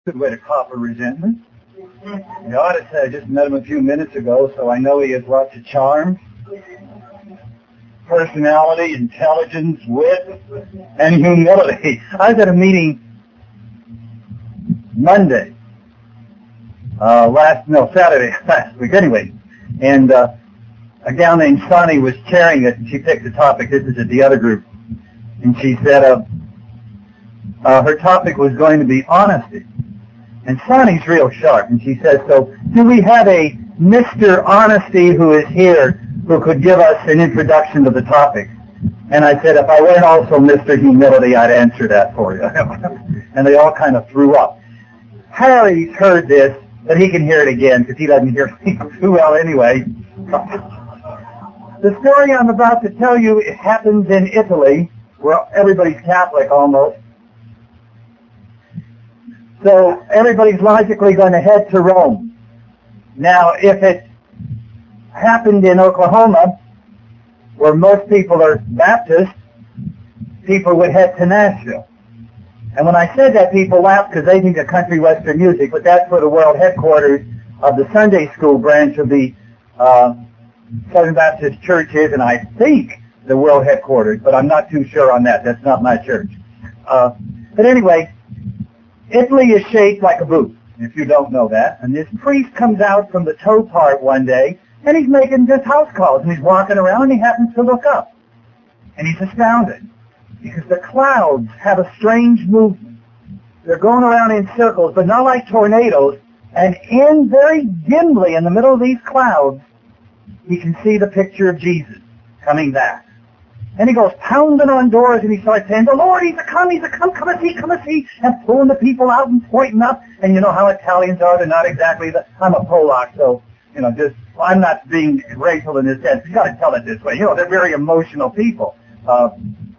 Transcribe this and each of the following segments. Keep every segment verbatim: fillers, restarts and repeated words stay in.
Good way to copper resentment. The audit said I just met him a few minutes ago, so I know he has lots of charm, personality, intelligence, wit, and humility. I was at a meeting Monday, uh, last, no, Saturday, last week, anyway, and uh, a gal named Sonny was chairing it, and she picked the topic. This is at the other group, and she said uh, uh, her topic was going to be honesty. And Sonny's real sharp, and she says, so do we have a Mister Honesty who is here who could give us an introduction to the topic? And I said, if I weren't also Mister Humility, I'd answer that for you. And they all kind of threw up. Harry's heard this, but he can hear it again because he doesn't hear me too well anyway. The story I'm about to tell you, it happens in Italy, where everybody's Catholic almost. So everybody's logically going to head to Rome. Now, if it happened in Oklahoma, where most people are Baptist, people would head to Nashville. And when I said that, people laughed because they think of country western music, but that's where the world headquarters of the Sunday school branch of the uh, Southern Baptist Church is, and I think the world headquarters, but I'm not too sure on that. That's not my church. Uh, but anyway, Italy is shaped like a boot, if you don't know that. And this priest comes out from the toe part one day, and he's making just house calls, and he's walking around, and he happens to look up. And he's astounded, because the clouds have a strange movement. They're going around in circles, but not like tornadoes. And in very dimly, in the middle of these clouds, he can see the picture of Jesus coming back. And he goes pounding on doors, and he starts saying, the Lord, he's a come, he's a come, come and see, come and see, and pulling the people out and pointing up. And you know how Italians are, they're not exactly the, I'm a Polak, so, you know, just, well, I'm not being racial in this sense. You got to tell it this way. You know, they're very emotional people. Uh,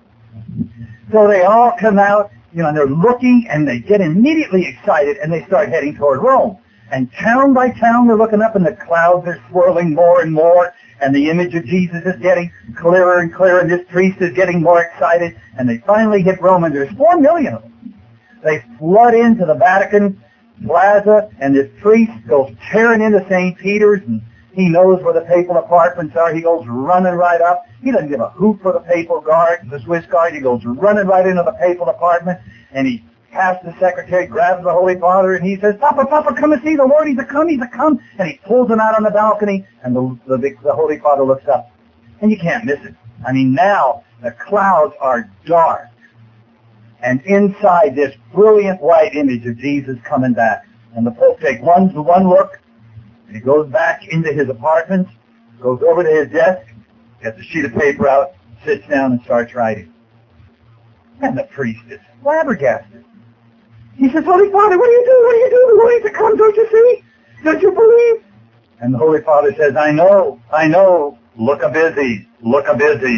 so they all come out, you know, and they're looking, and they get immediately excited, and they start heading toward Rome. And town by town, they're looking up, and the clouds are swirling more and more, and the image of Jesus is getting clearer and clearer, and this priest is getting more excited, and they finally hit Rome, and there's four million of them. They flood into the Vatican Plaza, and this priest goes tearing into Saint Peter's, and he knows where the papal apartments are. He goes running right up. He doesn't give a hoot for the papal guard, the Swiss guard. He goes running right into the papal apartment, and he past the secretary, grabs the Holy Father, and he says, Papa, Papa, come and see the Lord. He's a come, he's a come. And he pulls him out on the balcony, and the, the, the Holy Father looks up. And you can't miss it. I mean, now the clouds are dark. And inside this brilliant white image of Jesus coming back. And the Pope takes one, one look, and he goes back into his apartment, goes over to his desk, gets a sheet of paper out, sits down, and starts writing. And the priest is flabbergasted. He says, Holy Father, what do you do? What do you do? The Lord is to come, don't you see? Don't you believe? And the Holy Father says, I know, I know. Look a busy, look a busy.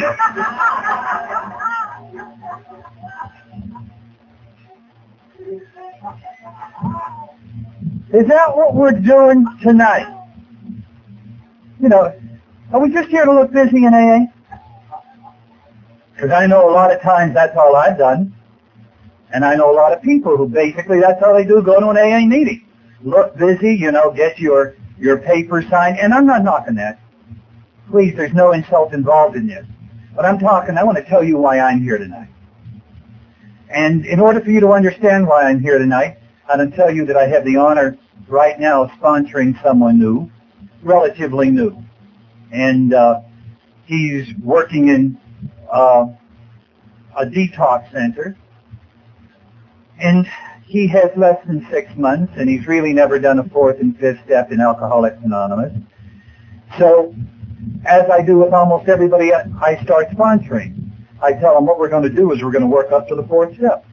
Is that what we're doing tonight? You know, are we just here to look busy in A A? Because I know a lot of times that's all I've done. And I know a lot of people who basically that's all they do, go to an A A meeting. Look busy, you know, get your, your paper signed. And I'm not knocking that. Please, there's no insult involved in this. But I'm talking, I want to tell you why I'm here tonight. And in order for you to understand why I'm here tonight, I'm going to tell you that I have the honor right now of sponsoring someone new, relatively new. And uh, he's working in uh, a detox center. And he has less than six months, and he's really never done a fourth and fifth step in Alcoholics Anonymous. So, as I do with almost everybody, I start sponsoring. I tell them what we're going to do is we're going to work up to the fourth step.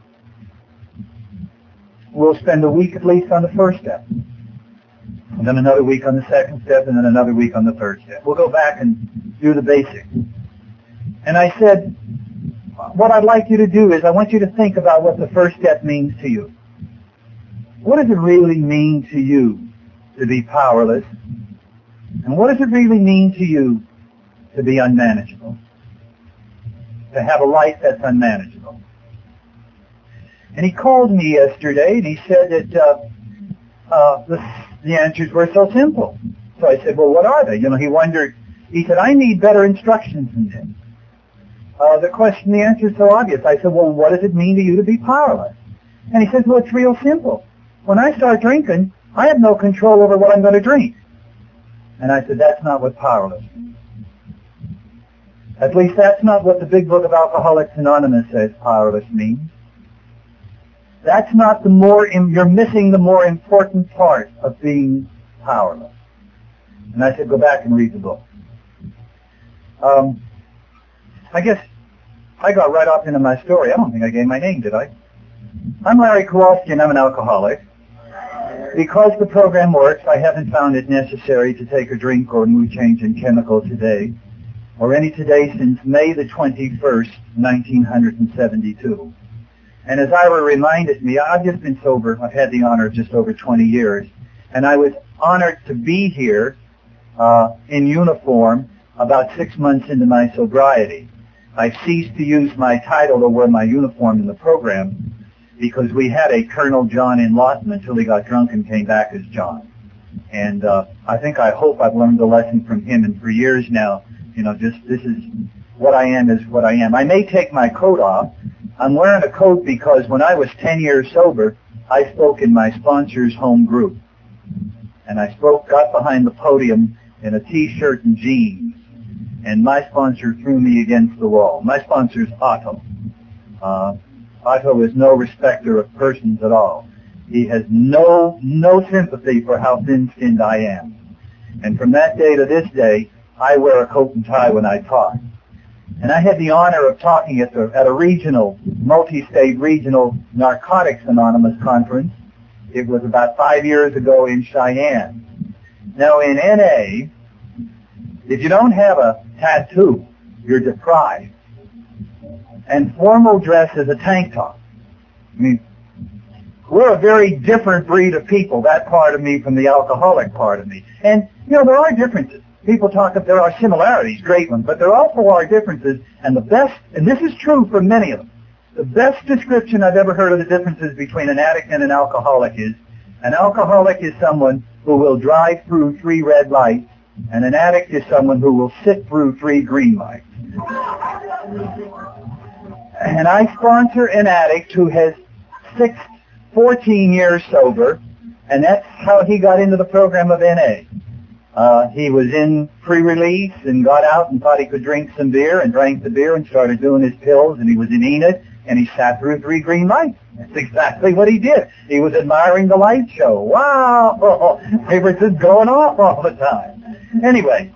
We'll spend a week at least on the first step, and then another week on the second step, and then another week on the third step. We'll go back and do the basics. And I said, what I'd like you to do is I want you to think about what the first step means to you. What does it really mean to you to be powerless? And what does it really mean to you to be unmanageable? To have a life that's unmanageable? And he called me yesterday and he said that uh, uh, the, the answers were so simple. So I said, well, what are they? You know, he wondered. He said, I need better instructions than this. Uh, the question, the answer is so obvious. I said, well, what does it mean to you to be powerless? And he says, well, it's real simple. When I start drinking, I have no control over what I'm going to drink. And I said, that's not what powerless means. At least that's not what the big book of Alcoholics Anonymous says powerless means. That's not the more, you're missing the more important part of being powerless. And I said, go back and read the book. Um, I guess I got right off into my story. I don't think I gave my name, did I? I'm Larry Kowalski, and I'm an alcoholic. Because the program works, I haven't found it necessary to take a drink or mood change in chemical today, or any today since May the twenty-first, nineteen seventy-two. And as Ira reminded me, I've just been sober. I've had the honor of just over twenty years. And I was honored to be here uh, in uniform about six months into my sobriety. I ceased to use my title or wear my uniform in the program because we had a Colonel John in Lawton until he got drunk and came back as John. And uh, I think, I hope I've learned a lesson from him. And for years now, you know, just this is what I am is what I am. I may take my coat off. I'm wearing a coat because when I was ten years sober, I spoke in my sponsor's home group. And I spoke, got behind the podium in a T-shirt and jeans. And my sponsor threw me against the wall. My sponsor's Otto. Uh, Otto is no respecter of persons at all. He has no, no sympathy for how thin-skinned I am. And from that day to this day, I wear a coat and tie when I talk. And I had the honor of talking at, the, at a regional, multi-state regional Narcotics Anonymous conference. It was about five years ago in Cheyenne. Now in N A, if you don't have a tattoo, you're deprived. And formal dress is a tank top. I mean, we're a very different breed of people, that part of me from the alcoholic part of me. And, you know, there are differences. People talk that there are similarities, great ones, but there also are differences. And the best, and this is true for many of them, the best description I've ever heard of the differences between an addict and an alcoholic is, an alcoholic is someone who will drive through three red lights, and an addict is someone who will sit through three green lights. And I sponsor an addict who has six, fourteen years sober, and that's how he got into the program of N A. Uh, he was in pre-release and got out and thought he could drink some beer and drank the beer and started doing his pills, and he was in Enid, and he sat through three green lights. That's exactly what he did. He was admiring the light show. Wow! They were just going off all the time. Anyway,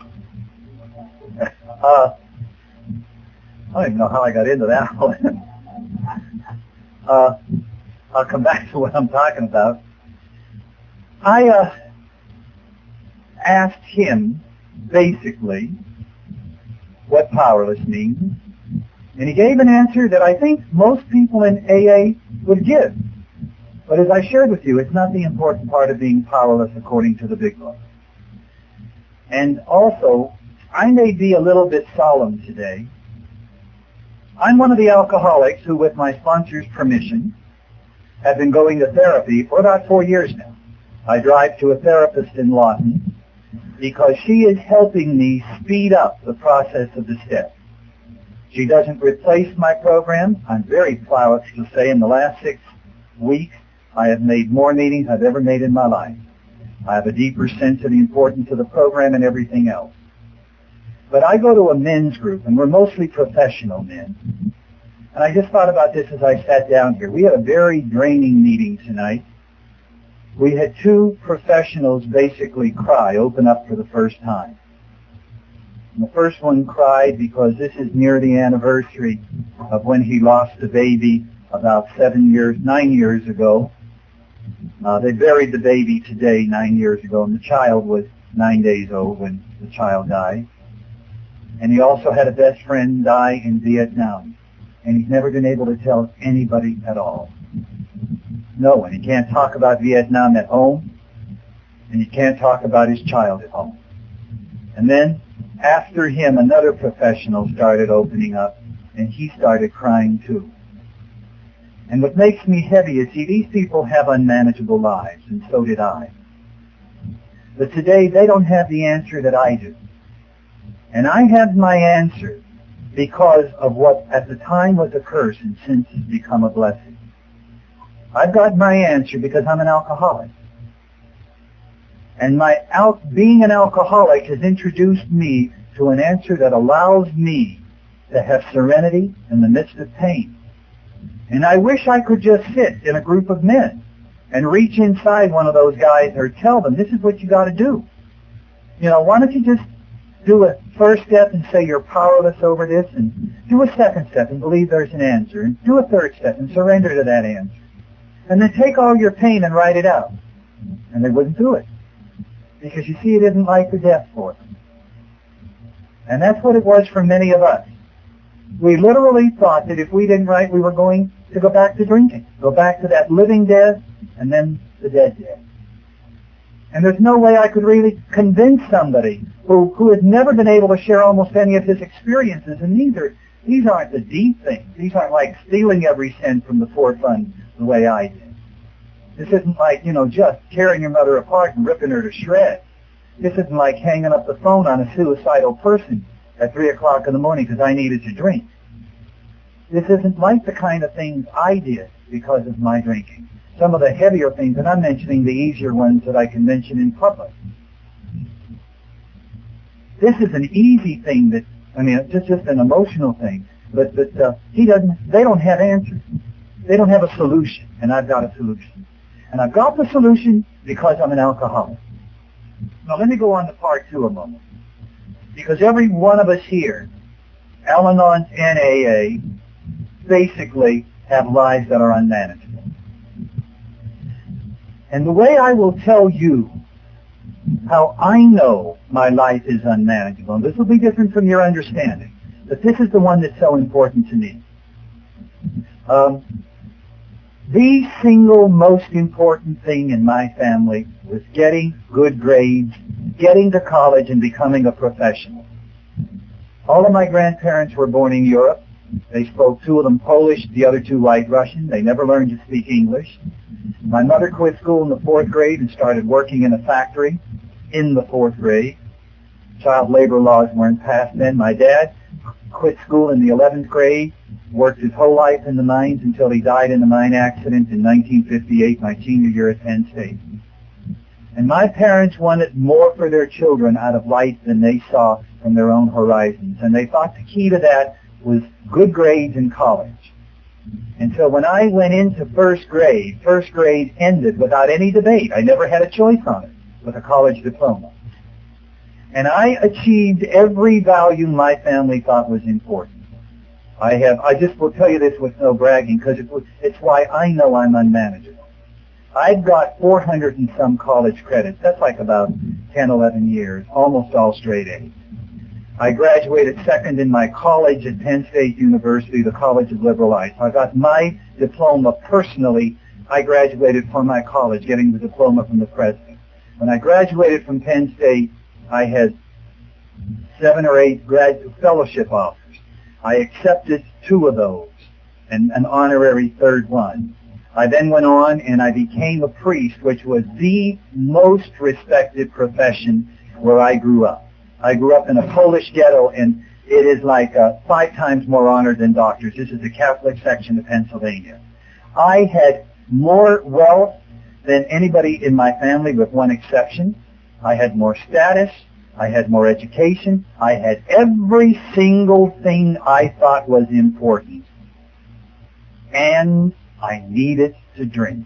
uh, I don't even know how I got into that one. uh, I'll come back to what I'm talking about. I uh, asked him, basically, what powerless means, and he gave an answer that I think most people in A A would give. But as I shared with you, it's not the important part of being powerless according to the Big Book. And also, I may be a little bit solemn today. I'm one of the alcoholics who, with my sponsor's permission, have been going to therapy for about four years now. I drive to a therapist in Lawton because she is helping me speed up the process of the steps. She doesn't replace my program. I'm very proud to say in the last six weeks, I have made more meetings I've ever made in my life. I have a deeper sense of the importance of the program and everything else. But I go to a men's group, and we're mostly professional men. And I just thought about this as I sat down here. We had a very draining meeting tonight. We had two professionals basically cry, open up for the first time. And the first one cried because this is near the anniversary of when he lost a baby about seven years, nine years ago. Uh, they buried the baby today, nine years ago, and the child was nine days old when the child died. And he also had a best friend die in Vietnam. And he's never been able to tell anybody at all. No one. He can't talk about Vietnam at home, and he can't talk about his child at home. And then, after him, another professional started opening up, and he started crying too. And what makes me heavy is, see, these people have unmanageable lives, and so did I. But today, they don't have the answer that I do. And I have my answer because of what at the time was a curse and since has become a blessing. I've got my answer because I'm an alcoholic. And my al- being an alcoholic has introduced me to an answer that allows me to have serenity in the midst of pain. And I wish I could just sit in a group of men and reach inside one of those guys or tell them, this is what you got to do. You know, why don't you just do a first step and say you're powerless over this, and do a second step and believe there's an answer, and do a third step and surrender to that answer. And then take all your pain and write it out. And they wouldn't do it. Because you see, it isn't life or death for them. And that's what it was for many of us. We literally thought that if we didn't write, we were going to go back to drinking. Go back to that living death and then the dead death. And there's no way I could really convince somebody who, who has never been able to share almost any of his experiences. And these are, these aren't the deep things. These aren't like stealing every cent from the poor fund the way I did. This isn't like, you know, just tearing your mother apart and ripping her to shreds. This isn't like hanging up the phone on a suicidal person at three o'clock in the morning because I needed to drink. This isn't like the kind of things I did because of my drinking. Some of the heavier things, and I'm mentioning the easier ones that I can mention in public. This is an easy thing that, I mean, it's just, just an emotional thing, but, but uh, he doesn't, they don't have answers. They don't have a solution, and I've got a solution. And I've got the solution because I'm an alcoholic. Now let me go on to part two a moment. Because every one of us here, Al-Anon's N A A, basically have lives that are unmanageable. And the way I will tell you how I know my life is unmanageable, and this will be different from your understanding, but this is the one that's so important to me. Um, the single most important thing in my family was getting good grades, getting to college, and becoming a professional. All of my grandparents were born in Europe. They spoke, two of them Polish, the other two White Russian. They never learned to speak English. My mother quit school in the fourth grade and started working in a factory in the fourth grade. Child labor laws weren't passed then. My dad quit school in the eleventh grade, worked his whole life in the mines until he died in a mine accident in nineteen fifty-eight, my senior year at Penn State. And my parents wanted more for their children out of life than they saw from their own horizons. And they thought the key to that was good grades in college. And so when I went into first grade, first grade ended without any debate. I never had a choice on it, with a college diploma. And I achieved every value my family thought was important. I have, I just will tell you this with no bragging, because it, it's why I know I'm unmanageable. I've got four hundred and some college credits. That's like about ten, eleven years, almost all straight A's. I graduated second in my college at Penn State University, the College of Liberal Arts. I got my diploma personally. I graduated from my college, getting the diploma from the president. When I graduated from Penn State, I had seven or eight graduate fellowship offers. I accepted two of those, and an honorary third one. I then went on and I became a priest, which was the most respected profession where I grew up. I grew up in a Polish ghetto, and it is like uh, five times more honored than doctors. This is the Catholic section of Pennsylvania. I had more wealth than anybody in my family, with one exception. I had more status. I had more education. I had every single thing I thought was important. And I needed to drink.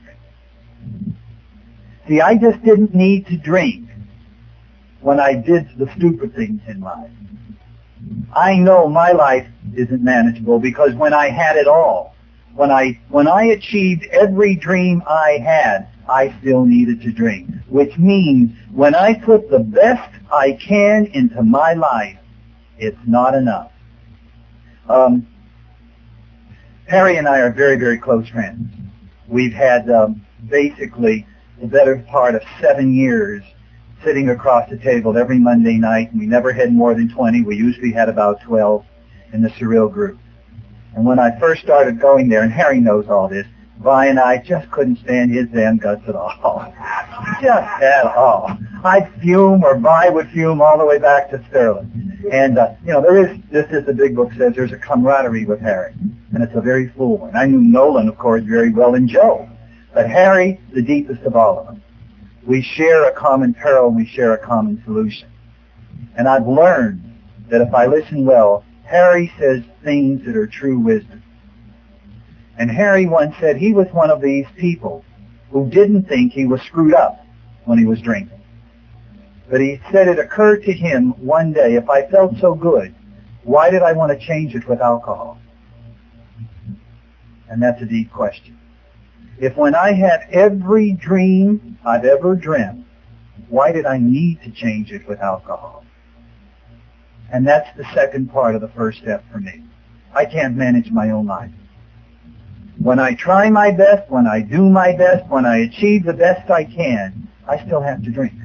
See, I just didn't need to drink when I did the stupid things in life. I know my life isn't manageable because when I had it all, when I when I achieved every dream I had, I still needed to drink. Which means when I put the best I can into my life, it's not enough. Um, Harry and I are very, very close friends. We've had um, basically the better part of seven years sitting across the table every Monday night. We never had more than twenty. We usually had about twelve in the Surreal group. And when I first started going there, and Harry knows all this, Vi and I just couldn't stand his damn guts at all. Just at all. I'd fume, or Vi would fume all the way back to Sterling. And, uh, you know, there is, just as the big book says, there's a camaraderie with Harry. And it's a very full one. I knew Nolan, of course, very well, and Joe. But Harry, the deepest of all of them. We share a common peril, and we share a common solution. And I've learned that if I listen well, Harry says things that are true wisdom. And Harry once said he was one of these people who didn't think he was screwed up when he was drinking. But he said it occurred to him one day, if I felt so good, why did I want to change it with alcohol? And that's a deep question. If when I had every dream I've ever dreamt, why did I need to change it with alcohol? And that's the second part of the first step for me. I can't manage my own life. When I try my best, when I do my best, when I achieve the best I can, I still have to drink.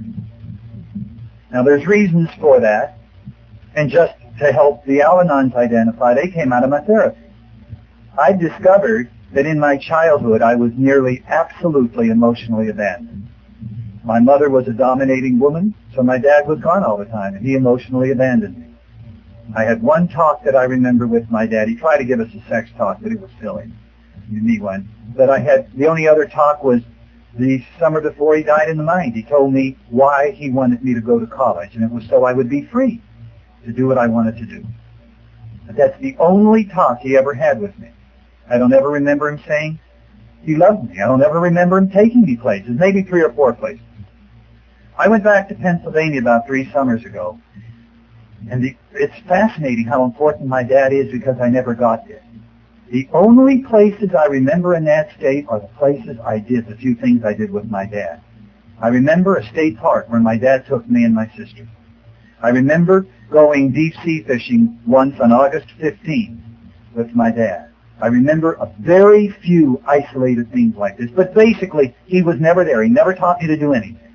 Now there's reasons for that, and just to help the Al-Anons identify, they came out of my therapy. I discovered that in my childhood I was nearly absolutely emotionally abandoned. My mother was a dominating woman, so my dad was gone all the time, and he emotionally abandoned me. I had one talk that I remember with my dad. He tried to give us a sex talk, but it was silly. You need one. But I had, the only other talk was the summer before he died in the mine. He told me why he wanted me to go to college, and it was so I would be free to do what I wanted to do. But that's the only talk he ever had with me. I don't ever remember him saying he loved me. I don't ever remember him taking me places, maybe three or four places. I went back to Pennsylvania about three summers ago, and the, it's fascinating how important my dad is because I never got there. The only places I remember in that state are the places I did, the few things I did with my dad. I remember a state park where my dad took me and my sister. I remember going deep sea fishing once on August fifteenth with my dad. I remember a very few isolated things like this, but basically he was never there. He never taught me to do anything.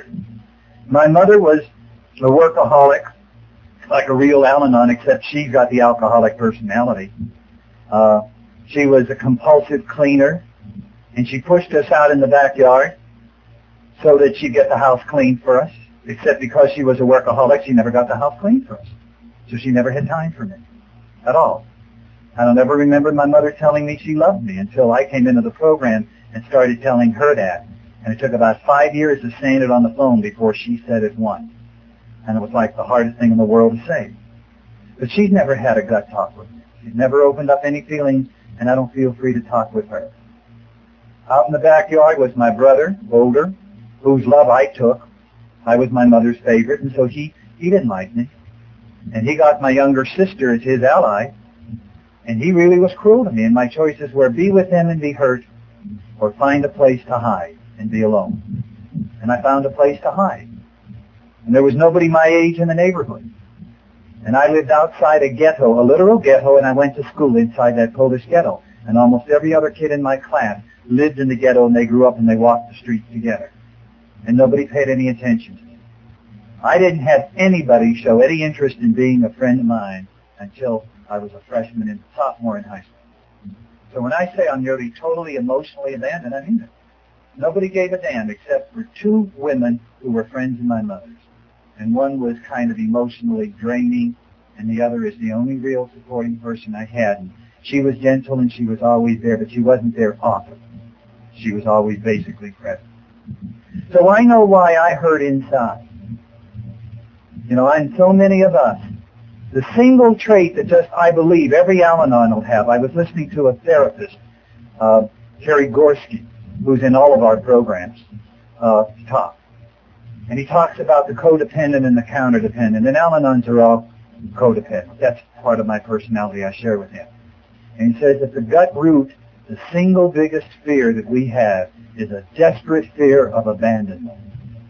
My mother was a workaholic, like a real Al-Anon, except she got the alcoholic personality. Uh, she was a compulsive cleaner, and she pushed us out in the backyard so that she'd get the house cleaned for us, except because she was a workaholic, she never got the house cleaned for us. So she never had time for me at all. I don't ever remember my mother telling me she loved me until I came into the program and started telling her that. And it took about five years of saying it on the phone before she said it once. And it was like the hardest thing in the world to say. But she's never had a gut talk with me. She's never opened up any feelings, and I don't feel free to talk with her. Out in the backyard was my brother, older, whose love I took. I was my mother's favorite, and so he, he didn't like me. And he got my younger sister as his ally, and he really was cruel to me, and my choices were be with him and be hurt, or find a place to hide and be alone. And I found a place to hide. And there was nobody my age in the neighborhood. And I lived outside a ghetto, a literal ghetto, and I went to school inside that Polish ghetto. And almost every other kid in my class lived in the ghetto, and they grew up and they walked the streets together. And nobody paid any attention to me. I didn't have anybody show any interest in being a friend of mine until I was a freshman and sophomore in high school. So when I say I'm nearly totally emotionally abandoned, I mean it. Nobody gave a damn except for two women who were friends of my mother's. And one was kind of emotionally draining, and the other is the only real supporting person I had. And she was gentle, and she was always there, but she wasn't there often. She was always basically present. So I know why I hurt inside. You know, and so many of us, the single trait that just, I believe, every Al-Anon will have. I was listening to a therapist, uh, Terry Gorski, who's in all of our programs, uh, talk. And he talks about the codependent and the counter-dependent. And Al-Anons are all codependent. That's part of my personality I share with him. And he says that the gut root, the single biggest fear that we have is a desperate fear of abandonment.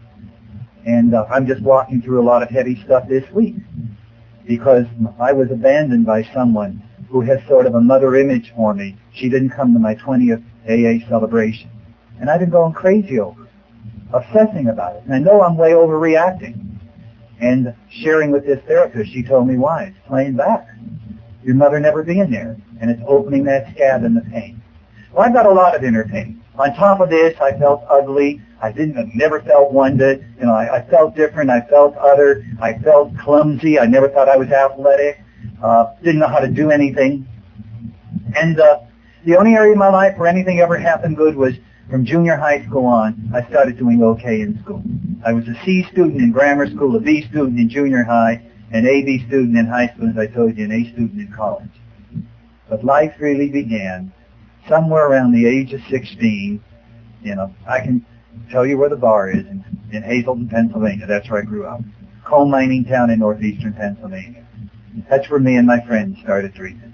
And uh, I'm just walking through a lot of heavy stuff this week because I was abandoned by someone who has sort of a mother image for me. She didn't come to my twentieth A A celebration. And I've been going crazy over it, obsessing about it. And I know I'm way overreacting. And sharing with this therapist, she told me why. It's playing back. your mother never being there, and it's opening that scab in the pain. Well, I've got a lot of inner pain. On top of this, I felt ugly. I didn't, I've never felt one that, you know, I, I felt different. I felt other. I felt clumsy. I never thought I was athletic. Uh, didn't know how to do anything. And uh, the only area of my life where anything ever happened good was from junior high school on. I started doing okay in school. I was a C student in grammar school, a B student in junior high, an A B student in high school, as I told you, an A student in college. But life really began somewhere around the age of sixteen. You know, I can tell you where the bar is in, in Hazleton, Pennsylvania. That's where I grew up. Coal mining town in northeastern Pennsylvania. That's where me and my friends started drinking.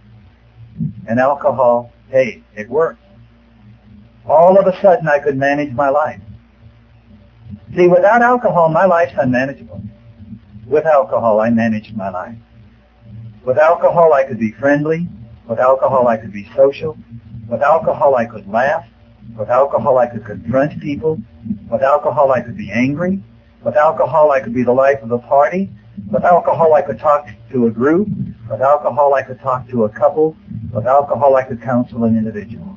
And alcohol, hey, it worked. All of a sudden I could manage my life. See, without alcohol, my life's unmanageable. With alcohol, I managed my life. With alcohol, I could be friendly. With alcohol, I could be social. With alcohol, I could laugh. With alcohol, I could confront people. With alcohol, I could be angry. With alcohol, I could be the life of the party. With alcohol, I could talk to a group. With alcohol, I could talk to a couple. With alcohol, I could counsel an individual.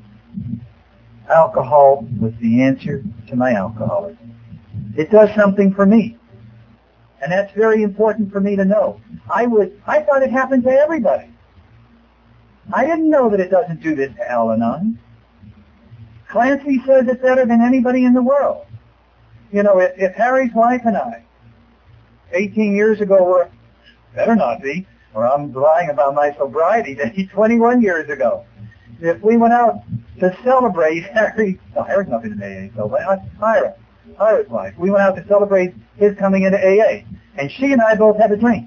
Alcohol was the answer to my alcoholism. It does something for me. And that's very important for me to know. I would, I thought it happened to everybody. I didn't know that it doesn't do this to Al-Anon. Clancy says it's better than anybody in the world. You know, if, if Harry's wife and I, eighteen years ago, were, better not be, or I'm lying about my sobriety date, twenty-one years ago. If we went out to celebrate Harry, no, Harry's not in A A, so, but Ira, Ira's wife, we went out to celebrate his coming into A A, and she and I both had a drink.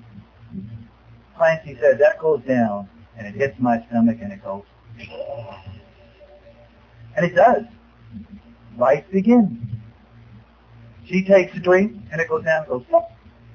Clancy said, that goes down, and it hits my stomach, and it goes, and it does. Life begins. She takes a drink, and it goes down and goes, flip.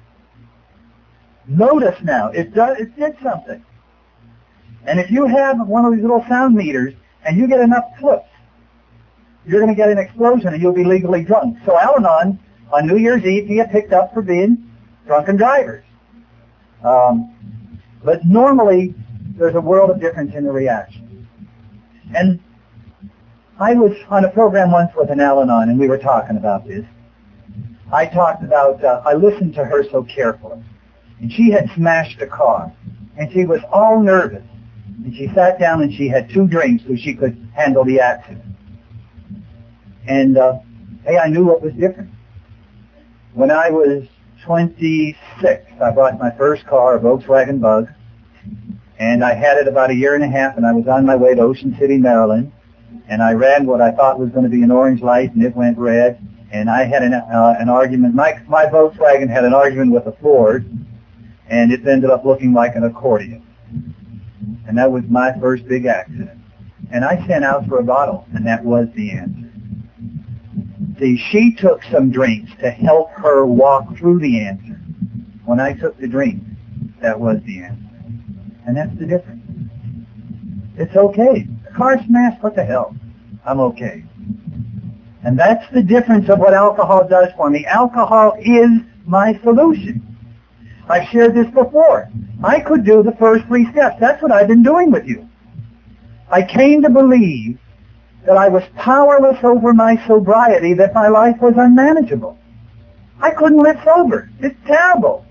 Notice now, it does, it did something. And if you have one of these little sound meters, and you get enough flips, you're going to get an explosion, and you'll be legally drunk. So Al-Anon, on New Year's Eve, he got picked up for being drunken drivers. Um, but normally, there's a world of difference in the reaction. And I was on a program once with an Al-Anon, and we were talking about this. I talked about, uh, I listened to her so carefully. And she had smashed a car. And she was all nervous. And she sat down and she had two drinks so she could handle the accident. And, uh, hey, I knew what was different. When I was twenty-six, I bought my first car, a Volkswagen Bug. And I had it about a year and a half, and I was on my way to Ocean City, Maryland. And I ran what I thought was going to be an orange light, and it went red. And I had an, uh, an argument. My, my Volkswagen had an argument with a Ford, and it ended up looking like an accordion. And that was my first big accident. And I sent out for a bottle, and that was the answer. See, she took some drinks to help her walk through the answer. When I took the drink, that was the answer. And that's the difference. It's okay. The car smashed, what the hell? I'm okay. And that's the difference of what alcohol does for me. Alcohol is my solution. I've shared this before. I could do the first three steps. That's what I've been doing with you. I came to believe that I was powerless over my sobriety, that my life was unmanageable. I couldn't live sober. It's terrible.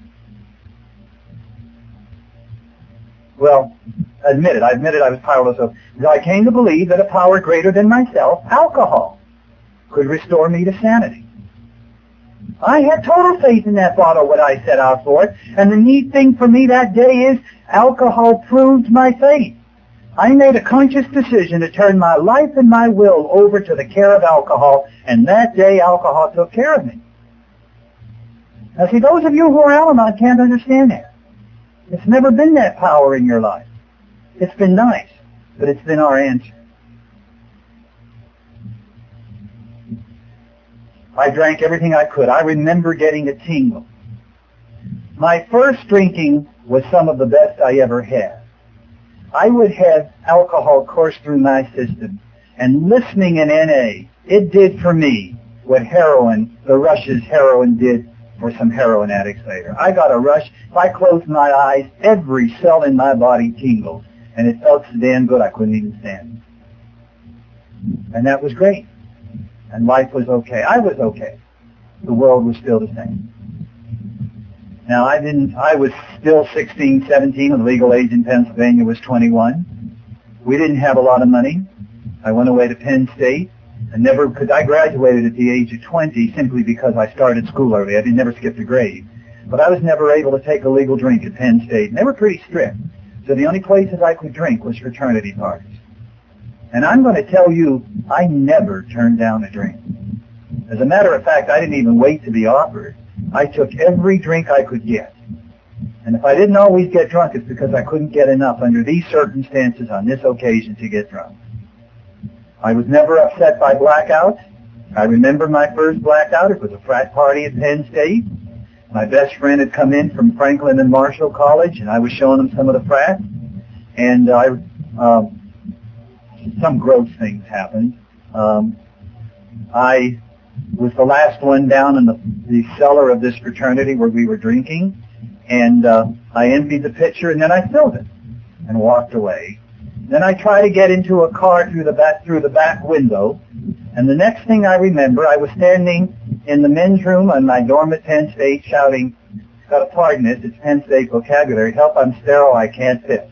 Well, admit it. I admitted I was powerless over. So I came to believe that a power greater than myself, alcohol, could restore me to sanity. I had total faith in that bottle when I set out for it. And the neat thing for me that day is alcohol proved my faith. I made a conscious decision to turn my life and my will over to the care of alcohol, and that day alcohol took care of me. Now see, those of you who are Al-Anon can't understand that. It's never been that power in your life. It's been nice, but it's been our answer. I drank everything I could. I remember getting a tingle. My first drinking was some of the best I ever had. I would have alcohol course through my system, and listening in N A, it did for me what heroin, the Rush's heroin did for some heroin addicts later. I got a rush. If I closed my eyes, every cell in my body tingled. And it felt so damn good I couldn't even stand. And that was great. And life was okay. I was okay. The world was still the same. Now, I didn't, I was still sixteen, seventeen, and the legal age in Pennsylvania was twenty-one. We didn't have a lot of money. I went away to Penn State. And never could, I graduated at the age of twenty simply because I started school early. I didn't never skip a grade. But I was never able to take a legal drink at Penn State. And they were pretty strict. So the only places I could drink was fraternity parties. And I'm going to tell you, I never turned down a drink. As a matter of fact, I didn't even wait to be offered. I took every drink I could get. And if I didn't always get drunk, it's because I couldn't get enough under these circumstances on this occasion to get drunk. I was never upset by blackouts. I remember my first blackout. It was a frat party at Penn State. My best friend had come in from Franklin and Marshall College, and I was showing him some of the frats. And I, um, some gross things happened. Um, I was the last one down in the, the cellar of this fraternity where we were drinking, and uh, I emptied the pitcher, and then I filled it and walked away. Then I tried to get into a car through the back through the back window, and the next thing I remember, I was standing in the men's room on my dorm at Penn State shouting, "Gotta pardon this, it's Penn State vocabulary, help, I'm sterile, I can't piss."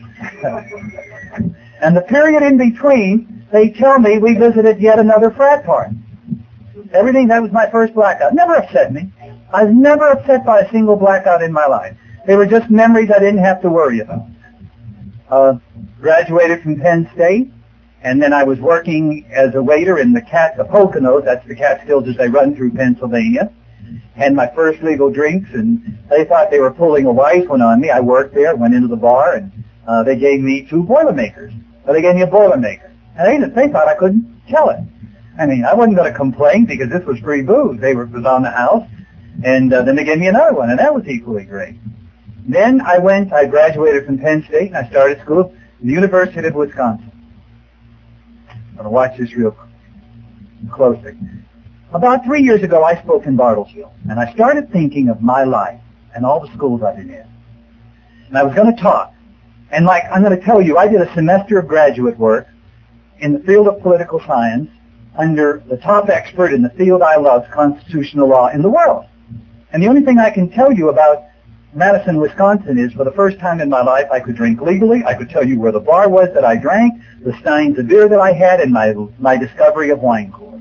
And the period in between, they tell me we visited yet another frat party. Everything, that was my first blackout. Never upset me. I was never upset by a single blackout in my life. They were just memories I didn't have to worry about. Uh, graduated from Penn State, and then I was working as a waiter in the Cat, the Poconos, that's the Catskills as they run through Pennsylvania. Had my first legal drinks, and they thought they were pulling a wise one on me. I worked there, went into the bar, and uh, they gave me two Boilermakers. So they gave me a Boilermaker. And they, they thought I couldn't tell it. I mean, I wasn't going to complain because this was free booze. They were was on the house. And uh, then they gave me another one, and that was equally great. Then I went, I graduated from Penn State, and I started school at the University of Wisconsin. I'm going to watch this real closely. About three years ago, I spoke in Bartlesville, and I started thinking of my life and all the schools I've been in. And I was going to talk. And like, I'm going to tell you, I did a semester of graduate work in the field of political science under the top expert in the field I love, constitutional law, in the world. And the only thing I can tell you about Madison, Wisconsin is, for the first time in my life, I could drink legally. I could tell you where the bar was that I drank, the steins of beer that I had, and my, my discovery of wine coolers.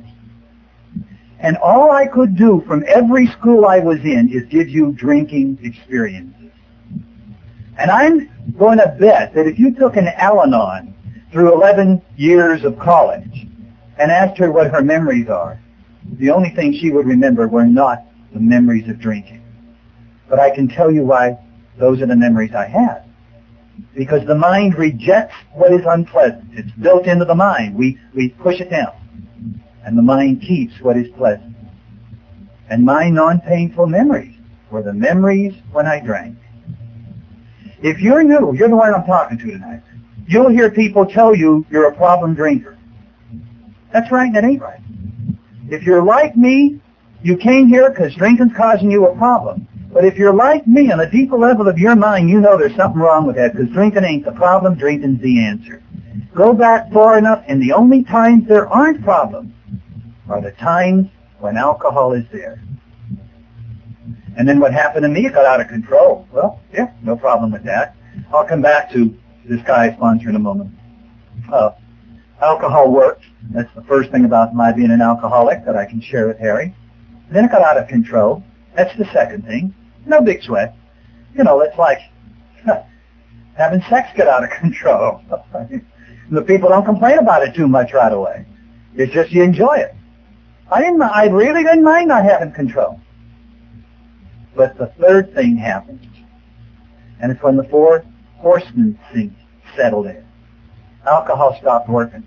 And all I could do from every school I was in is give you drinking experiences. And I'm going to bet that if you took an Al-Anon through eleven years of college and asked her what her memories are, the only thing she would remember were not the memories of drinking. But I can tell you why those are the memories I have. Because the mind rejects what is unpleasant. It's built into the mind. We, we push it down. And the mind keeps what is pleasant. And my non-painful memories were the memories when I drank. If you're new, you're the one I'm talking to tonight. You'll hear people tell you you're a problem drinker. That's right, that ain't right. If you're like me, you came here because drinking's causing you a problem. But if you're like me on a deeper level of your mind, you know there's something wrong with that, because drinking ain't the problem, drinking's the answer. Go back far enough, and the only times there aren't problems are the times when alcohol is there. And then what happened to me, it got out of control. Well, yeah, no problem with that. I'll come back to this guy I sponsor in a moment. Uh, alcohol works. That's the first thing about my being an alcoholic that I can share with Harry. Then it got out of control. That's the second thing. No big sweat. You know, it's like having sex get out of control. The people don't complain about it too much right away. It's just you enjoy it. I didn't. I really didn't mind not having control. But the third thing happened, and it's when the four horsemen thing settled in. Alcohol stopped working.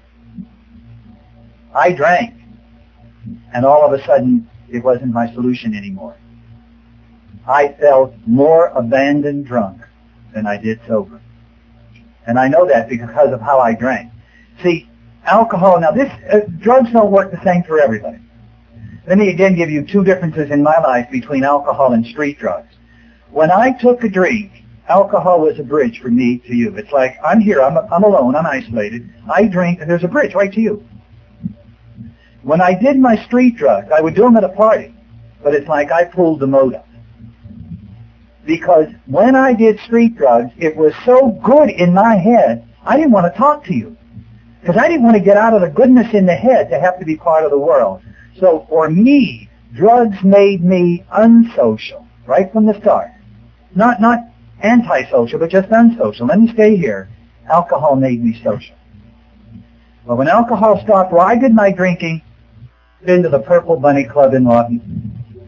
I drank, and all of a sudden, it wasn't my solution anymore. I felt more abandoned drunk than I did sober. And I know that because of how I drank. See, alcohol, now this, uh, drugs don't work the same for everybody. Let me again give you two differences in my life between alcohol and street drugs. When I took a drink, alcohol was a bridge from me to you. It's like, I'm here, I'm, I'm alone, I'm isolated. I drink, and there's a bridge right to you. When I did my street drugs, I would do them at a party, but it's like I pulled the motor. Because when I did street drugs, it was so good in my head, I didn't want to talk to you. Because I didn't want to get out of the goodness in the head to have to be part of the world. So for me, drugs made me unsocial, right from the start. Not not antisocial, but just unsocial. Let me stay here. Alcohol made me social. But when alcohol stopped, where I did my drinking, been to the Purple Bunny Club in Lawton.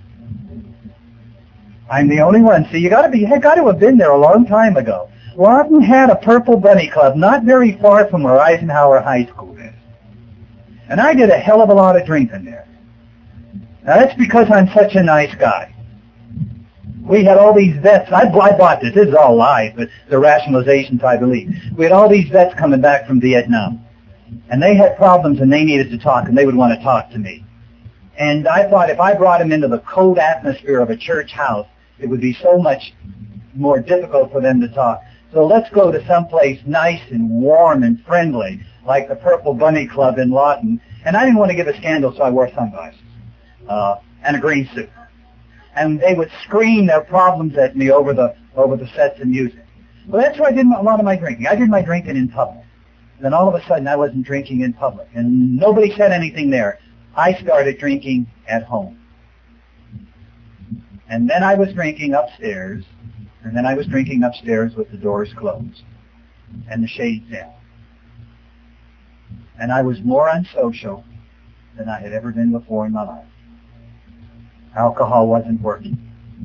I'm the only one. See, you got to be, you got to have been there a long time ago. Lawton had a Purple Bunny Club not very far from where Eisenhower High School is. And I did a hell of a lot of drinking there. Now, that's because I'm such a nice guy. We had all these vets. I, I bought this. This is all lies, but the rationalizations, I believe. We had all these vets coming back from Vietnam. And they had problems, and they needed to talk, and they would want to talk to me. And I thought if I brought them into the cold atmosphere of a church house, it would be so much more difficult for them to talk. So let's go to someplace nice and warm and friendly, like the Purple Bunny Club in Lawton. And I didn't want to give a scandal, so I wore sunglasses uh, and a green suit. And they would scream their problems at me over the over the sets of music. Well, that's where I did a lot of my drinking. I did my drinking in public. Then all of a sudden, I wasn't drinking in public, and nobody said anything there. I started drinking at home. And then I was drinking upstairs, and then I was drinking upstairs with the doors closed and the shades down. And I was more unsocial than I had ever been before in my life. Alcohol wasn't working.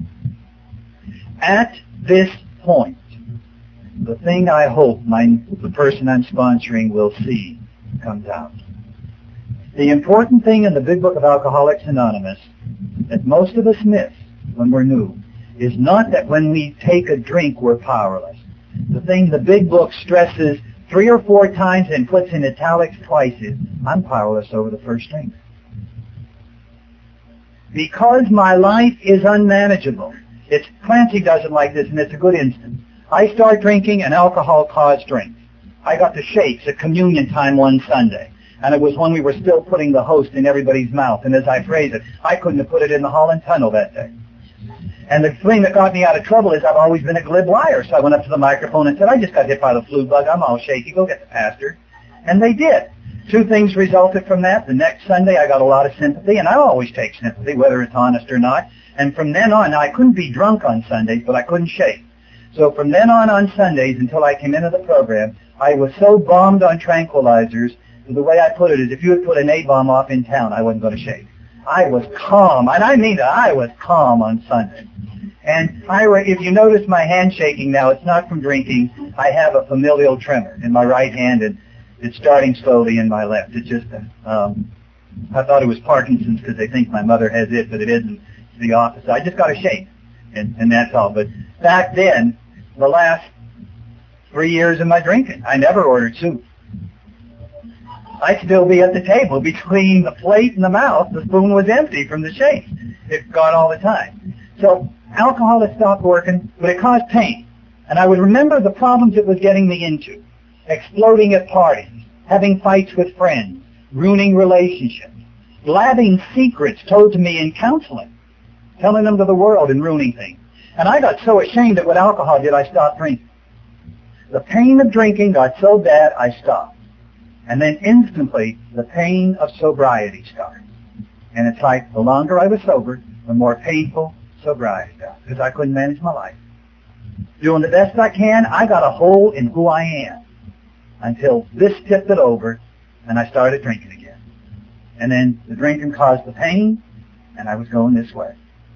At this point, the thing I hope my, the person I'm sponsoring will see comes out. The important thing in the Big Book of Alcoholics Anonymous that most of us miss when we're new is not that when we take a drink we're powerless. The thing the Big Book stresses three or four times and puts in italics twice is, I'm powerless over the first drink. Because my life is unmanageable. It's, Clancy does it like this, and it's a good instance. I start drinking, and alcohol caused drinks. I got the shakes at communion time one Sunday, and it was when we were still putting the host in everybody's mouth. And as I phrase it, I couldn't have put it in the Holland Tunnel that day. And the thing that got me out of trouble is I've always been a glib liar. So I went up to the microphone and said, I just got hit by the flu bug. I'm all shaky. Go get the pastor. And they did. Two things resulted from that. The next Sunday, I got a lot of sympathy, and I always take sympathy, whether it's honest or not. And from then on, I couldn't be drunk on Sundays, but I couldn't shake. So from then on on Sundays until I came into the program, I was so bombed on tranquilizers, the way I put it is if you had put an A-bomb off in town, I wasn't going to shake. I was calm, and I mean it, I was calm on Sunday. And I, if you notice my hand shaking now, it's not from drinking. I have a familial tremor in my right hand, and it's starting slowly in my left. It's just, um, I thought it was Parkinson's because they think my mother has it, but it isn't. It's the opposite. I just got to shake, and, and that's all. But back then, the last three years of my drinking, I never ordered soup. I'd still be at the table. Between the plate and the mouth, the spoon was empty from the shake. It got all the time. So alcohol had stopped working, but it caused pain. And I would remember the problems it was getting me into. Exploding at parties, having fights with friends, ruining relationships, blabbing secrets told to me in counseling, telling them to the world and ruining things. And I got so ashamed that with alcohol did I stop drinking. The pain of drinking got so bad I stopped. And then instantly, the pain of sobriety started. And it's like the longer I was sober, the more painful sobriety got, because I couldn't manage my life. Doing the best I can, I got a hole in who I am until this tipped it over, and I started drinking again. And then the drinking caused the pain, and I was going this way.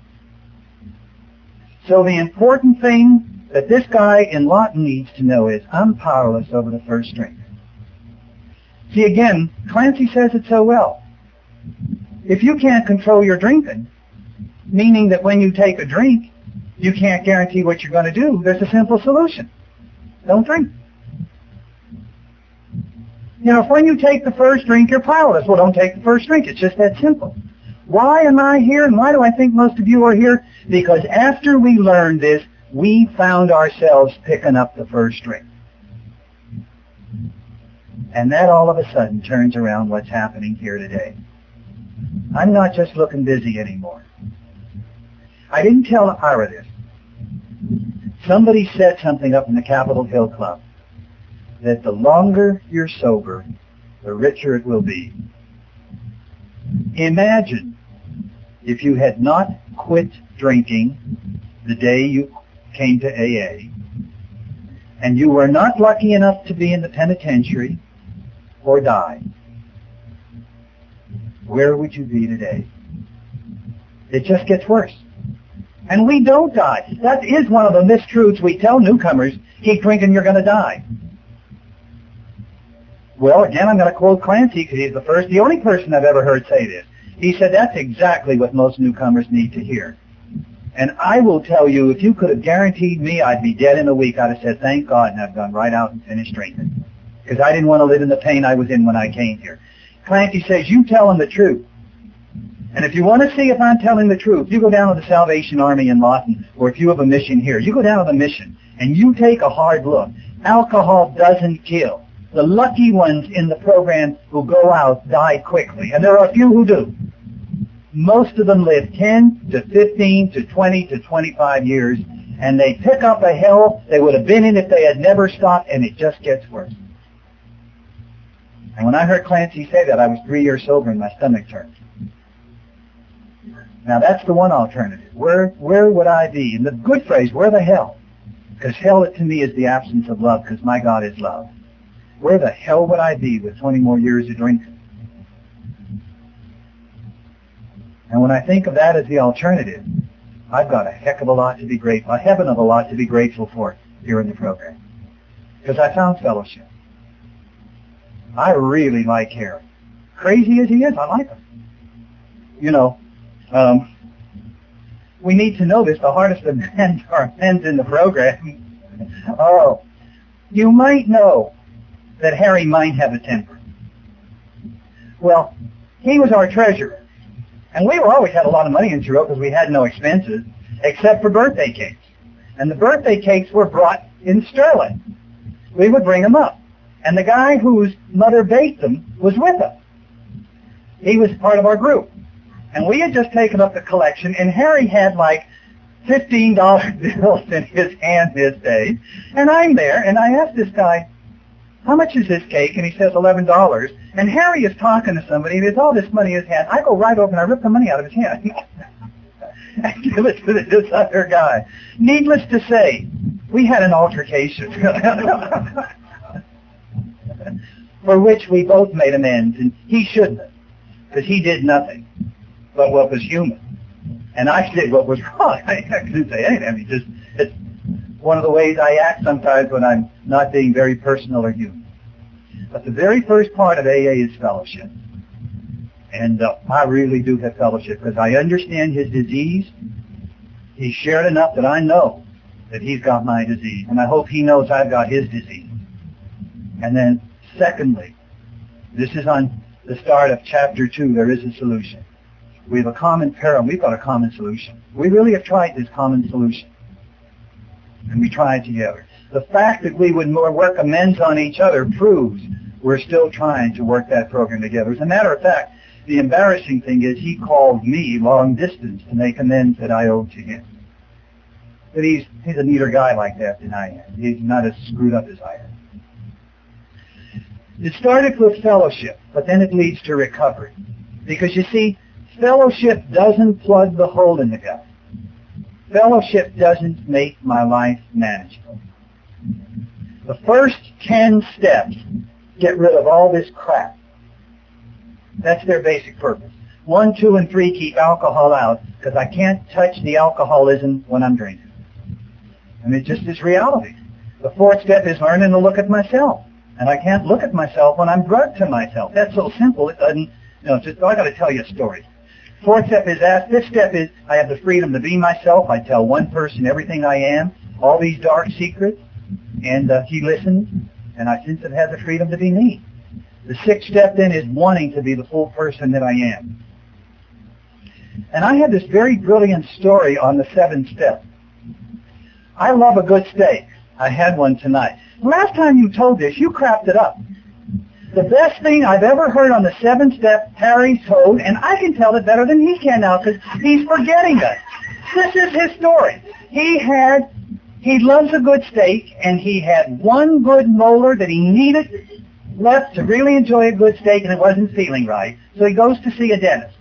So the important thing that this guy in Lawton needs to know is I'm powerless over the first drink. See, again, Clancy says it so well. If you can't control your drinking, meaning that when you take a drink, you can't guarantee what you're going to do, there's a simple solution. Don't drink. You know, if when you take the first drink, you're powerless, well, don't take the first drink. It's just that simple. Why am I here, and why do I think most of you are here? Because after we learned this, we found ourselves picking up the first string. And that all of a sudden turns around what's happening here today. I'm not just looking busy anymore. I didn't tell Ira this. Somebody said something up in the Capitol Hill Club, that the longer you're sober, the richer it will be. Imagine if you had not quit drinking the day you came to A A, and you were not lucky enough to be in the penitentiary or die. Where would you be today? It just gets worse. And we don't die. That is one of the mistruths we tell newcomers. Keep drinking, you're going to die. Well, again, I'm going to quote Clancy because he's the first, the only person I've ever heard say this. He said that's exactly what most newcomers need to hear. And I will tell you, if you could have guaranteed me I'd be dead in a week, I'd have said, thank God, and I've gone right out and finished drinking. Because I didn't want to live in the pain I was in when I came here. Clancy says, you tell them the truth. And if you want to see if I'm telling the truth, you go down to the Salvation Army in Lawton, or if you have a mission here, you go down to the mission, and you take a hard look. Alcohol doesn't kill. The lucky ones in the program who go out die quickly, and there are a few who do. Most of them live ten to fifteen to twenty to twenty-five years, and they pick up a hell they would have been in if they had never stopped, and it just gets worse. And when I heard Clancy say that, I was three years sober and my stomach turned. Now that's the one alternative. Where where would I be? And the good phrase, where the hell? Because hell to me is the absence of love, because my God is love. Where the hell would I be with twenty more years of drinking? And when I think of that as the alternative, I've got a heck of a lot to be grateful, a heaven of a lot to be grateful for here in the program. Because I found fellowship. I really like Harry. Crazy as he is, I like him. You know, um, we need to know this. The hardest of men are men in the program. Oh, you might know that Harry might have a temper. Well, he was our treasurer. And we were always had a lot of money in Truro because we had no expenses except for birthday cakes. And the birthday cakes were brought in sterling. We would bring them up. And the guy whose mother baked them was with us. He was part of our group. And we had just taken up the collection, and Harry had like fifteen dollar bills in his hand this day. And I'm there, and I asked this guy, how much is this cake? And he says eleven dollars. And Harry is talking to somebody, and there's all this money in his hand. I go right over and I rip the money out of his hand and give it to this other guy. Needless to say, we had an altercation for which we both made amends, and he shouldn't have, because he did nothing but what was human. And I did what was wrong. I couldn't say anything. I mean, just, it's one of the ways I act sometimes when I'm not being very personal or human. But the very first part of A A is fellowship. And uh, I really do have fellowship because I understand his disease. He's shared enough that I know that he's got my disease. And I hope he knows I've got his disease. And then, secondly, this is on the start of chapter two, there is a solution. We have a common peril. We've got a common solution. We really have tried this common solution. And we tried together. The fact that we would more work amends on each other proves we're still trying to work that program together. As a matter of fact, the embarrassing thing is he called me long distance to make amends that I owed to him. But he's, he's a neater guy like that than I am. He's not as screwed up as I am. It started with fellowship, but then it leads to recovery. Because you see, fellowship doesn't plug the hole in the gut. Fellowship doesn't make my life manageable. The first ten steps get rid of all this crap. That's their basic purpose. One, two, and three keep alcohol out because I can't touch the alcoholism when I'm drinking. I mean, it just is reality. The fourth step is learning to look at myself. And I can't look at myself when I'm drugged to myself. That's so simple, it doesn't, you know, just, oh, I got to tell you a story. Fourth step is ask. Fifth step is I have the freedom to be myself. I tell one person everything I am, all these dark secrets, and uh, he listens, and I since have had the freedom to be me. The sixth step then is wanting to be the full person that I am. And I had this very brilliant story on the seventh step. I love a good steak. I had one tonight. Last time you told this, you crapped it up. The best thing I've ever heard on the seventh step, Harry told, and I can tell it better than he can now because he's forgetting it. This is his story. He had, he loves a good steak, and he had one good molar that he needed left to really enjoy a good steak, and it wasn't feeling right. So he goes to see a dentist.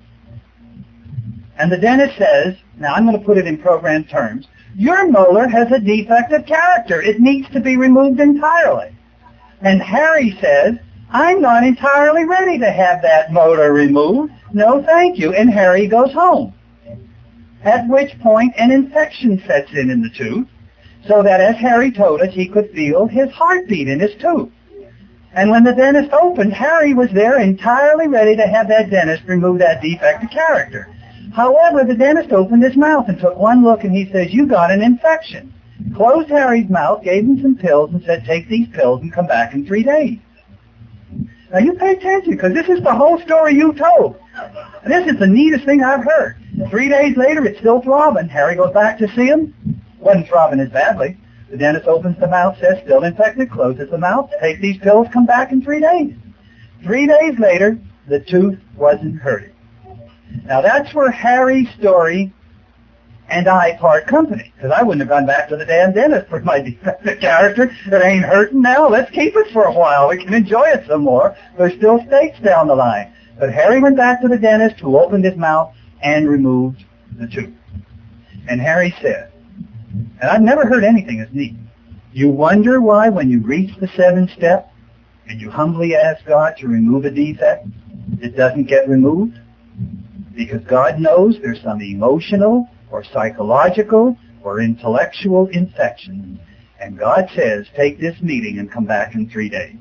And the dentist says, now I'm going to put it in program terms, your molar has a defect of character. It needs to be removed entirely. And Harry says, I'm not entirely ready to have that molar removed. No, thank you. And Harry goes home. At which point an infection sets in in the tooth, so that as Harry told us, he could feel his heartbeat in his tooth. And when the dentist opened, Harry was there entirely ready to have that dentist remove that defect of character. However, the dentist opened his mouth and took one look, and he says, you got an infection. Closed Harry's mouth, gave him some pills, and said, take these pills and come back in three days. Now, you pay attention, because this is the whole story you told. This is the neatest thing I've heard. Three days later, it's still throbbing. Harry goes back to see him. Wasn't throbbing as badly. The dentist opens the mouth, says, still infected, closes the mouth, take these pills, come back in three days. Three days later, the tooth wasn't hurting. Now, that's where Harry's story and I part company, because I wouldn't have gone back to the damn dentist for my defective character. It ain't hurting now. Let's keep it for a while. We can enjoy it some more. There's still steaks down the line. But Harry went back to the dentist, who opened his mouth and removed the tooth. And Harry said, and I've never heard anything as neat, you wonder why when you reach the seventh step and you humbly ask God to remove a defect, it doesn't get removed? Because God knows there's some emotional or psychological or intellectual infection. And God says, take this meeting and come back in three days.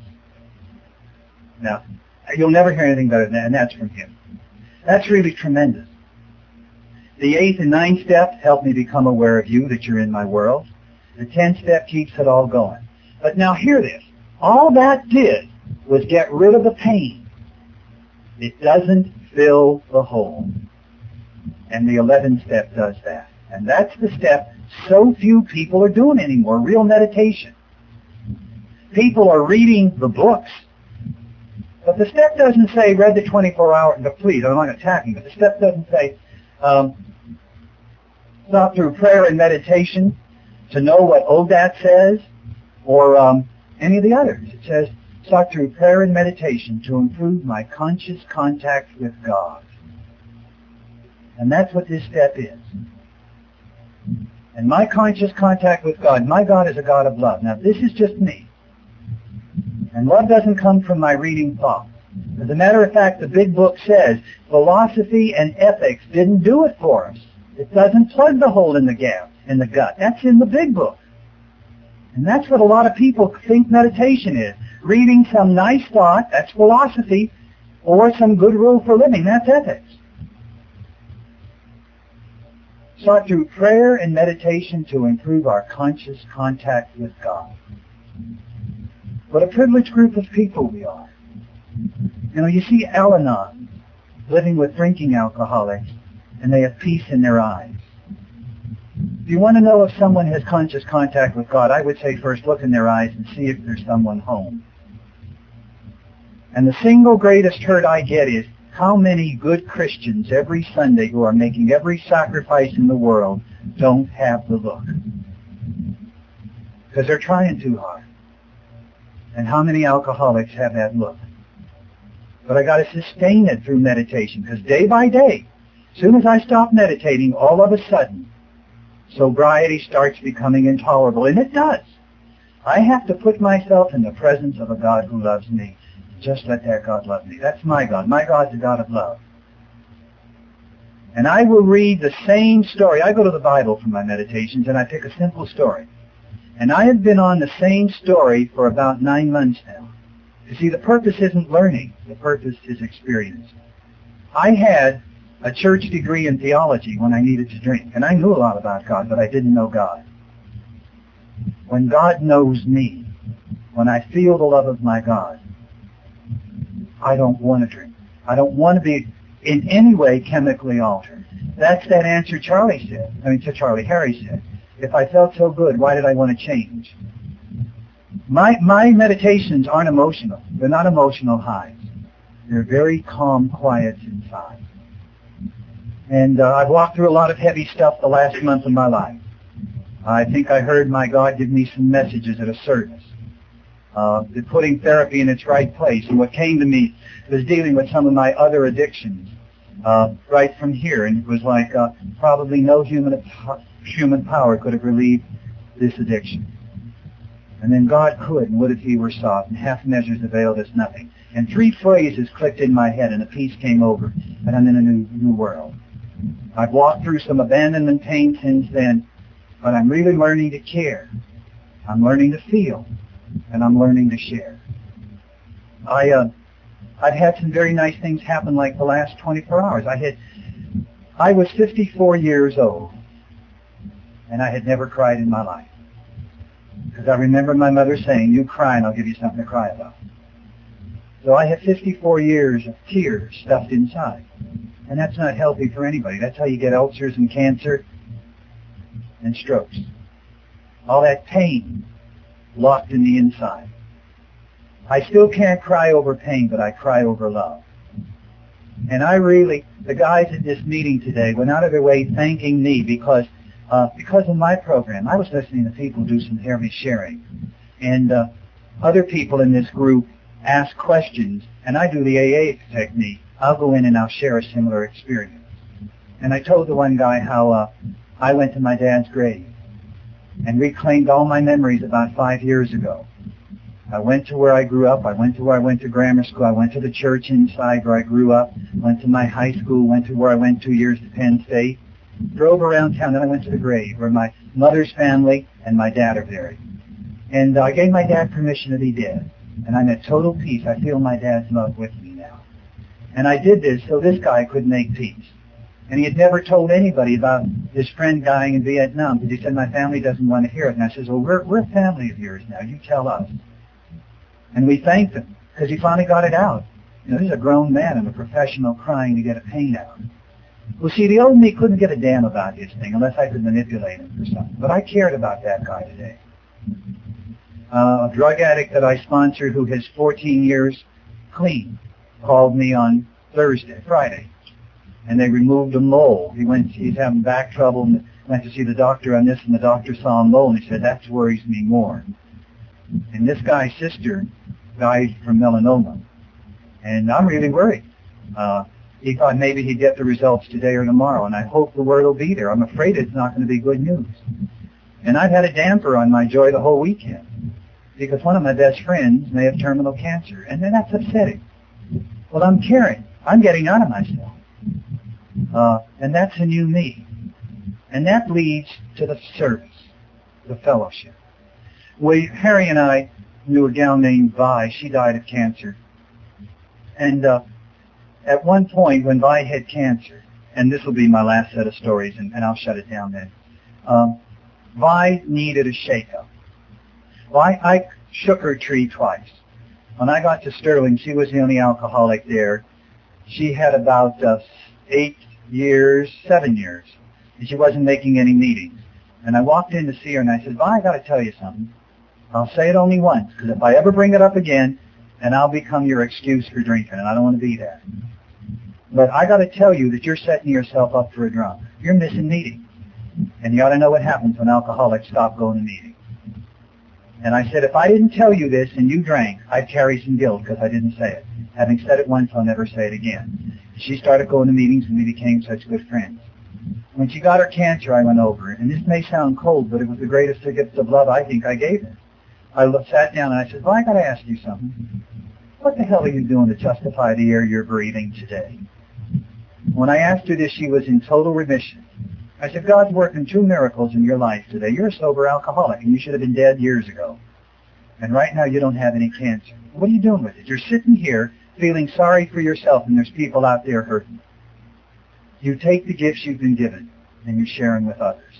Now, you'll never hear anything better than that, and that's from him. That's really tremendous. The eighth and ninth step help me become aware of you, that you're in my world. The tenth step keeps it all going. But now hear this. All that did was get rid of the pain. It doesn't fill the hole. And the eleventh step does that. And that's the step so few people are doing anymore, real meditation. People are reading the books, but the step doesn't say, read the twenty-four hour, no, please, I'm not attacking, but the step doesn't say, um, stop through prayer and meditation to know what O D A T says, or um, any of the others. It says, sought through prayer and meditation to improve my conscious contact with God. And that's what this step is. And my conscious contact with God, my God is a God of love. Now, this is just me. And love doesn't come from my reading thoughts. As a matter of fact, the big book says philosophy and ethics didn't do it for us. It doesn't plug the hole in the gap, in the gut. That's in the big book. And that's what a lot of people think meditation is. Reading some nice thought, that's philosophy, or some good rule for living, that's ethics. Sought through prayer and meditation to improve our conscious contact with God. What a privileged group of people we are. You know, you see Al-Anon living with drinking alcoholics, and they have peace in their eyes. If you want to know if someone has conscious contact with God, I would say first look in their eyes and see if there's someone home. And the single greatest hurt I get is how many good Christians every Sunday who are making every sacrifice in the world don't have the look. Because they're trying too hard. And how many alcoholics have that look? But I got to sustain it through meditation, because day by day, as soon as I stop meditating, all of a sudden, sobriety starts becoming intolerable. And it does. I have to put myself in the presence of a God who loves me. Just let that God love me. That's my God. My God's a God of love. And I will read the same story. I go to the Bible for my meditations, and I pick a simple story. And I have been on the same story for about nine months now. You see, the purpose isn't learning. The purpose is experience. I had a church degree in theology when I needed to drink. And I knew a lot about God, but I didn't know God. When God knows me, when I feel the love of my God, I don't want to drink. I don't want to be in any way chemically altered. That's that answer Charlie said. I mean, to Charlie Harry said. If I felt so good, why did I want to change? My my meditations aren't emotional. They're not emotional highs. They're very calm, quiet inside. And uh, I've walked through a lot of heavy stuff the last month of my life. I think I heard my God give me some messages at a service. Uh, putting therapy in its right place. And what came to me was dealing with some of my other addictions uh, right from here. And it was like uh, probably no human human power could have relieved this addiction. And then God could, and would if he were sought, and half measures availed us nothing. And three phrases clicked in my head, and a peace came over, and I'm in a new new world. I've walked through some abandonment pain since then, but I'm really learning to care. I'm learning to feel, and I'm learning to share. I, uh, I've had some very nice things happen like the last twenty-four hours. I had, I was fifty-four years old, and I had never cried in my life. Because I remember my mother saying, you cry and I'll give you something to cry about. So I have fifty-four years of tears stuffed inside. And that's not healthy for anybody. That's how you get ulcers and cancer and strokes. All that pain locked in the inside. I still can't cry over pain, but I cry over love. And I really, the guys at this meeting today went out of their way thanking me because uh, because of my program. I was listening to people do some heavy sharing. And uh, other people in this group ask questions, and I do the A A technique. I'll go in and I'll share a similar experience. And I told the one guy how uh, I went to my dad's grave and reclaimed all my memories about five years ago. I went to where I grew up. I went to where I went to grammar school. I went to the church inside where I grew up. Went to my high school. Went to where I went two years to Penn State. Drove around town. Then I went to the grave where my mother's family and my dad are buried. And I gave my dad permission to be dead. And I'm at total peace. I feel my dad's love with me now. And I did this so this guy could make peace. And he had never told anybody about his friend dying in Vietnam because he said, my family doesn't want to hear it. And I said, well, we're, we're a family of yours now. You tell us. And we thanked him because he finally got it out. You know, this is a grown man and a professional crying to get a pain out. Well, see, the old me couldn't get a damn about his thing unless I could manipulate him for something. But I cared about that guy today. Uh, a drug addict that I sponsored who has fourteen years clean called me on Thursday, Friday, and they removed a mole. He went, he's having back trouble and went to see the doctor on this, and the doctor saw a mole, and he said, that worries me more. And this guy's sister died from melanoma, and I'm really worried. Uh, he thought maybe he'd get the results today or tomorrow, and I hope the word will be there. I'm afraid it's not going to be good news. And I've had a damper on my joy the whole weekend because one of my best friends may have terminal cancer, and then that's upsetting. Well, I'm caring. I'm getting out of myself. Uh, and that's a new me. And that leads to the service, the fellowship. We, Harry and I knew a gal named Vi. She died of cancer. And uh, at one point when Vi had cancer, and this will be my last set of stories, and, and I'll shut it down then, um, Vi needed a shake-up. Well, I, I shook her tree twice. When I got to Sterling, she was the only alcoholic there. She had about uh, eight years, seven years, and she wasn't making any meetings. And I walked in to see her, and I said, Vi, I got to tell you something. I'll say it only once, because if I ever bring it up again, then I'll become your excuse for drinking, and I don't want to be that. But I got to tell you that you're setting yourself up for a drunk. You're missing meetings. And you ought to know what happens when alcoholics stop going to meetings. And I said, if I didn't tell you this and you drank, I'd carry some guilt because I didn't say it. Having said it once, I'll never say it again. She started going to meetings and we became such good friends. When she got her cancer, I went over it. And this may sound cold, but it was the greatest gift of love I think I gave her. I sat down and I said, well, I got to ask you something. What the hell are you doing to justify the air you're breathing today? When I asked her this, she was in total remission. I said, God's working two miracles in your life today. You're a sober alcoholic, and you should have been dead years ago. And right now you don't have any cancer. What are you doing with it? You're sitting here feeling sorry for yourself, and there's people out there hurting. You take the gifts you've been given, and you're sharing with others.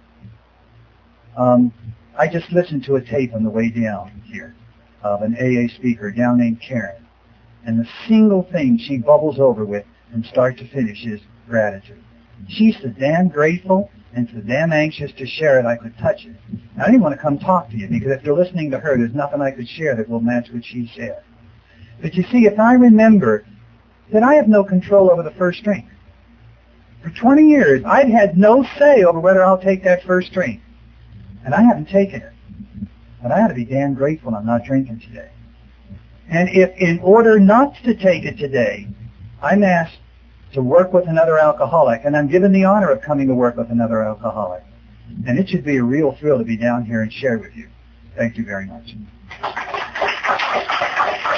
Um, I just listened to a tape on the way down here of an A A speaker, a gal named Karen. And the single thing she bubbles over with from start to finish is gratitude. She's so damn grateful and so damn anxious to share it I could touch it. I didn't want to come talk to you because if you're listening to her, there's nothing I could share that will match what she shared. But you see, if I remember that I have no control over the first drink. For twenty years, I've had no say over whether I'll take that first drink. And I haven't taken it. But I ought to be damn grateful I'm not drinking today. And if in order not to take it today, I'm asked to work with another alcoholic, and I'm given the honor of coming to work with another alcoholic, and it should be a real thrill to be down here and share with you. Thank you very much.